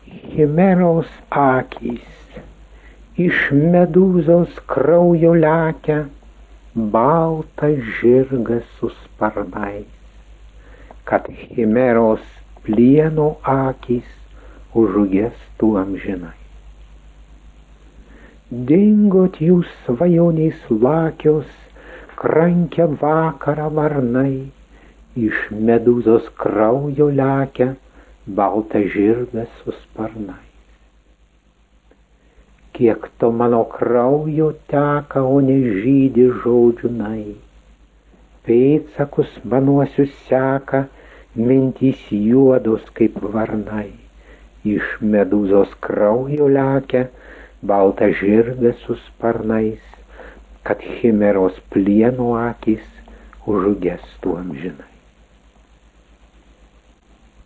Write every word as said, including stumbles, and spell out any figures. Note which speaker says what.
Speaker 1: Chimeros akys iš medūzos kraujo lekia, baltas žirgas su sparnais, kad chimeros plieno akys užgestų amžinai. Dingot jūs svajonės lakios, krankia vakarą varnai, iš medūzos kraujo lekia, baltas žirgas su sparnais. Kiek to mano kraujo teka, o nežydi žodžių nai. Pėdsakus manuosius seka, mintys juodos kaip varnai. Iš medūzos kraujo lekia, baltas žirgas su sparnais, kad chimeros plieno akys užgestų amžinai.